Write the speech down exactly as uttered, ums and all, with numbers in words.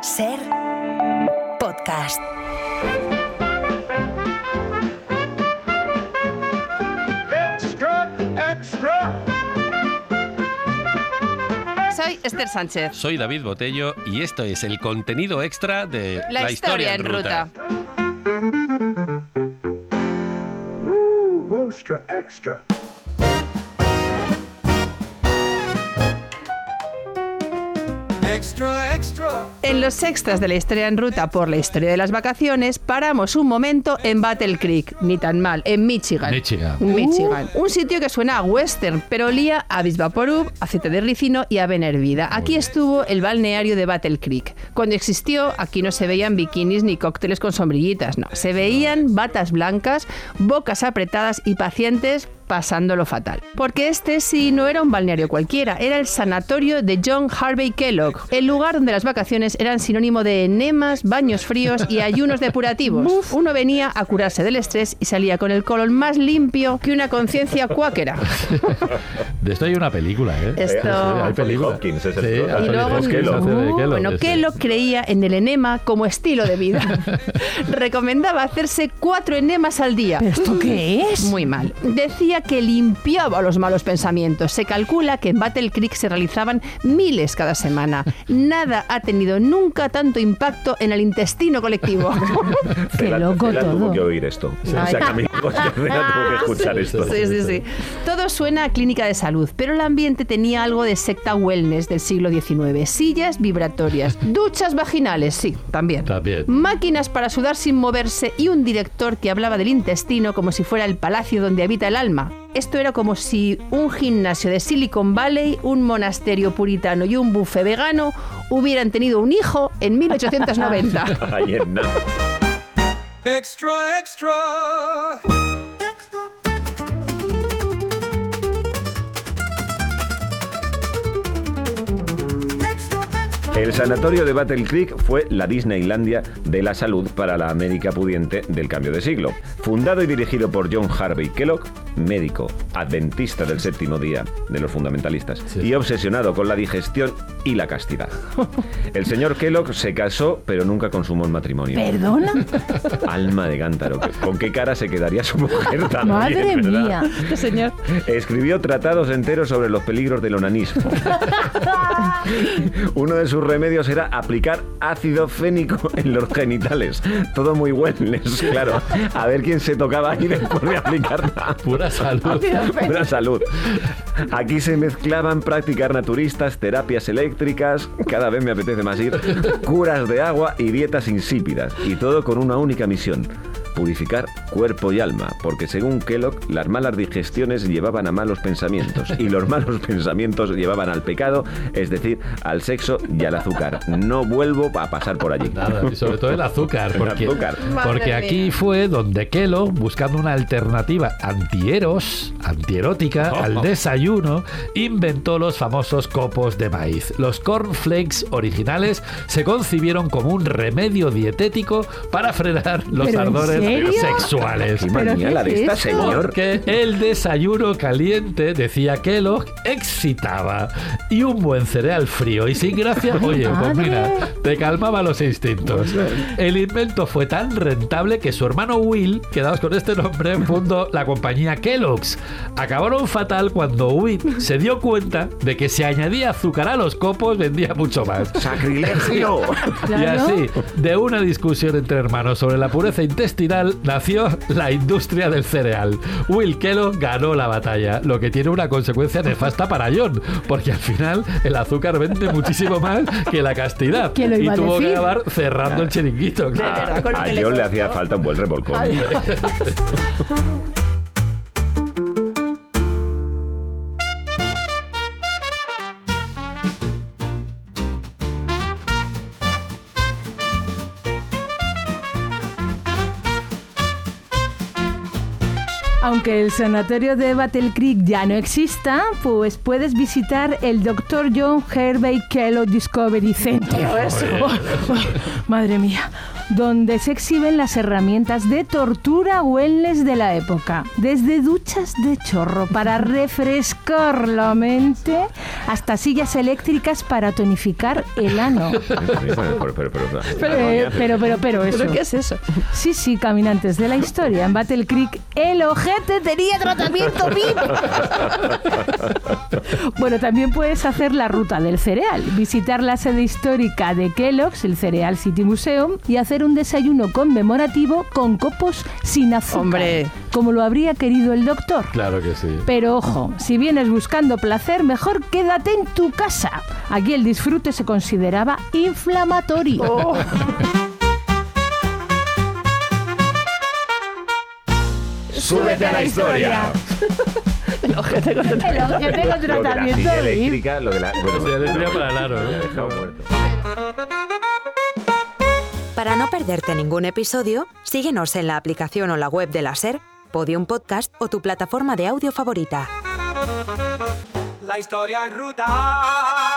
Ser podcast. Extra, extra. Soy Esther Sánchez. Soy David Botello y esto es el contenido extra de La, La historia, historia en ruta. ruta. Uh, extra, extra. Extra, extra. En los extras de La historia en ruta por la historia de las vacaciones, paramos un momento en Battle Creek, ni tan mal, en Michigan. Michigan. Michigan. Un sitio que suena a western, pero olía a Bisvaporub, aceite de ricino y avena hervida. Aquí estuvo el balneario de Battle Creek. Cuando existió, aquí no se veían bikinis ni cócteles con sombrillitas, no. Se veían batas blancas, bocas apretadas y pacientes pasándolo fatal. Porque este sí no era un balneario cualquiera, era el sanatorio de John Harvey Kellogg, el lugar donde las vacaciones eran sinónimo de enemas, baños fríos y ayunos depurativos. Uno venía a curarse del estrés y salía con el colon más limpio que una conciencia cuáquera. De esto hay una película, ¿eh? Esto... Hay película. Hopkins es el Sí, prota. Y luego, Anthony Hopkins hace de Uh, Kellogg, bueno, sí. Kellogg creía en el enema como estilo de vida. Recomendaba hacerse cuatro enemas al día. ¿Pero esto qué es? Muy mal. Decía que limpiaba los malos pensamientos. Se calcula que en Battle Creek se realizaban miles cada semana. Nada ha tenido nunca tanto impacto en el intestino colectivo. Qué Cela- loco Cela todo. tuvo que oír esto. O sea, que a mí Cela tuvo que escuchar esto. Sí, sí, sí. Todo suena a clínica de salud, pero el ambiente tenía algo de secta wellness del siglo diecinueve. Sillas vibratorias, duchas vaginales, sí, también. También. Máquinas para sudar sin moverse y un director que hablaba del intestino como si fuera el palacio donde habita el alma. Esto era como si un gimnasio de Silicon Valley, un monasterio puritano y un buffet vegano hubieran tenido un hijo en mil ochocientos noventa. Ahí en nada. Extra, extra. El sanatorio de Battle Creek fue la Disneylandia de la salud para la América pudiente del cambio de siglo. Fundado y dirigido por John Harvey Kellogg, médico adventista del séptimo día de los fundamentalistas, Sí. y obsesionado con la digestión y la castidad. El señor Kellogg se casó, pero nunca consumó el matrimonio. ¿Perdona? Alma de cántaro. ¿Con qué cara se quedaría su mujer también? Madre ¿verdad? mía. Este señor. Escribió tratados enteros sobre los peligros del onanismo. Uno de sus remedios era aplicar ácido fénico en los genitales. Todo muy wellness, claro. A ver quién se tocaba ahí después de aplicarla. Pura salud. Pura salud. Aquí se mezclaban prácticas naturistas, terapias eléctricas, cada vez me apetece más ir, curas de agua y dietas insípidas. Y todo con una única misión: purificar cuerpo y alma, porque según Kellogg, las malas digestiones llevaban a malos pensamientos y los malos pensamientos llevaban al pecado, es decir, al sexo y al azúcar. No vuelvo a pasar por allí. Nada, y sobre todo el azúcar. El Porque, azúcar. porque Madre aquí mía. fue donde Kellogg, buscando una alternativa antieros, antierótica al desayuno, inventó los famosos copos de maíz. Los cornflakes originales se concibieron como un remedio dietético para frenar los ¿Pero en ardores serio? sexuales. Qué manía la de esta, ¿qué es esto? señor. Porque el desayuno caliente, decía Kellogg, excitaba. Y un buen cereal frío y sin gracia, oye, pues mira, te calmaba los instintos. El invento fue tan rentable que su hermano Will, quedaos con este nombre, fundó la compañía Kellogg's. Acabaron fatal cuando Will se dio cuenta de que si añadía azúcar a los copos vendía mucho más. ¡Sacrilegio! Y Claro. así, de una discusión entre hermanos sobre la pureza intestinal, nació la industria del cereal. Will Kellogg ganó la batalla, lo que tiene una consecuencia nefasta para John, porque al final el azúcar vende muchísimo más que la castidad. ¿Quién lo Y iba a tuvo que decir? acabar cerrando el chiringuito. verdad, con lo A que le John le costó. hacía falta un buen revolcón. Aunque el sanatorio de Battle Creek ya no exista, pues puedes visitar el doctor John Harvey Kellogg Discovery Center. Oh, oh, madre mía. donde se exhiben las herramientas de tortura wellness de la época. Desde duchas de chorro para refrescar la mente hasta sillas eléctricas para tonificar el ano. Pero, pero, pero, Eh, pero, pero, pero, eso. ¿Pero qué es eso? Sí, sí, caminantes de la historia. En Battle Creek, el ojete tenía tratamiento V I P. Bueno, también puedes hacer la ruta del cereal, visitar la sede histórica de Kellogg's, el Cereal City Museum, y hacer un desayuno conmemorativo con copos sin azúcar. Hombre. Como lo habría querido el doctor. Claro que sí. Pero ojo, si vienes buscando placer, mejor quédate en tu casa. Aquí el disfrute se consideraba inflamatorio. Oh. ¡Súbete a la historia! El ojete con El ojete con Lo de la tratamiento silla V I P. eléctrica, lo de la... Bueno, Sí, eléctrica para el aro, me ¿eh? ha dejado muerto. Para no perderte ningún episodio, síguenos en la aplicación o la web de la SER, Podium Podcast o tu plataforma de audio favorita. La historia en ruta.